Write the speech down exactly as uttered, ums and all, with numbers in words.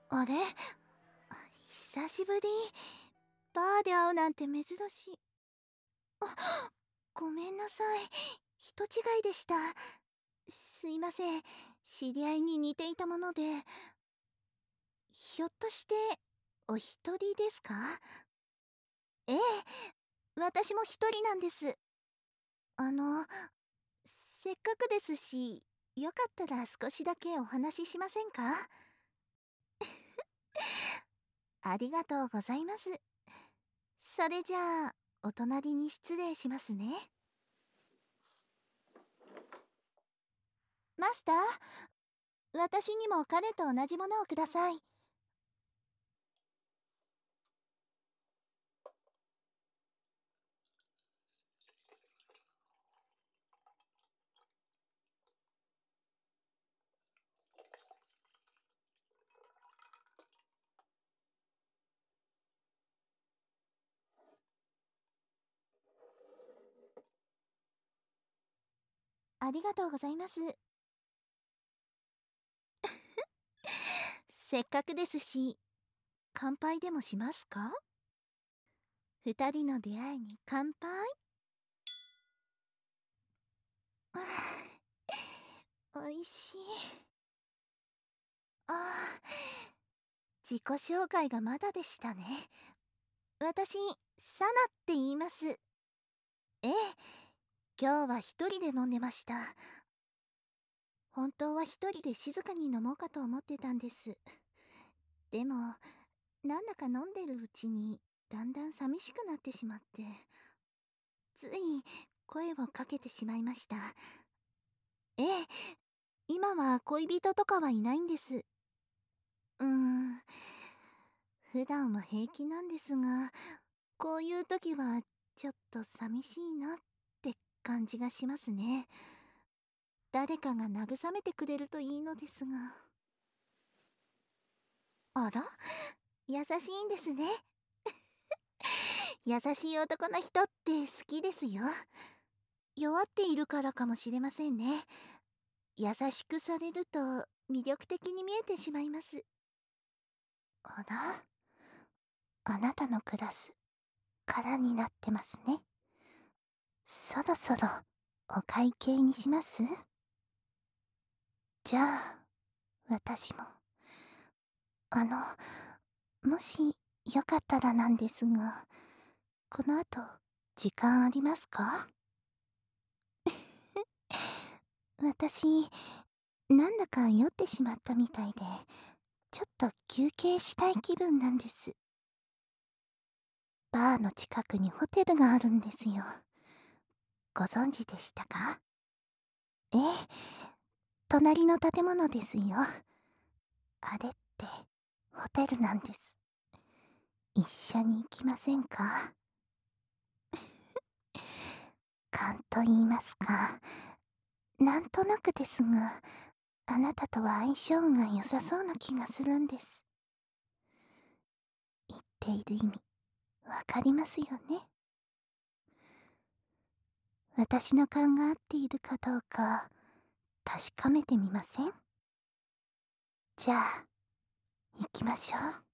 あれ、久しぶり。バーで会うなんて珍しい。あ、ごめんなさい。人違いでした。すいません。知り合いに似ていたもので。ひょっとして、お一人ですか？ええ、私も一人なんです。あの、せっかくですし、よかったら少しだけお話ししませんか？ありがとうございます。それじゃあ、お隣に失礼しますね。マスター、私にも彼と同じものをください。ありがとうございます。せっかくですし、乾杯でもしますか？二人の出会いに乾杯。ああ、おいしい。ああ、自己紹介がまだでしたね。私、サナって言います。ええ、今日は一人で飲んでました。本当は一人で静かに飲もうかと思ってたんです。でも、なんだか飲んでるうちに、だんだん寂しくなってしまって、つい声をかけてしまいました。ええ、今は恋人とかはいないんです。うーん、普段は平気なんですが、こういう時はちょっと寂しいなって感じがしますね。誰かが慰めてくれるといいのですが。あら、優しいんですね。優しい男の人って好きですよ。弱っているからかもしれませんね。優しくされると魅力的に見えてしまいます。あら、あなたのクラス、空になってますね。そろそろお会計にします？じゃあ、私も。あの、もしよかったらなんですが、この後、時間ありますか？私、なんだか酔ってしまったみたいで、ちょっと休憩したい気分なんです。バーの近くにホテルがあるんですよ。ご存知でしたか？ええ、隣の建物ですよ。あれってホテルなんです。一緒に行きませんか？勘と言いますか、なんとなくですが、あなたとは相性が良さそうな気がするんです。言っている意味、わかりますよね？私の勘が合っているかどうか、確かめてみません？じゃあ、行きましょう。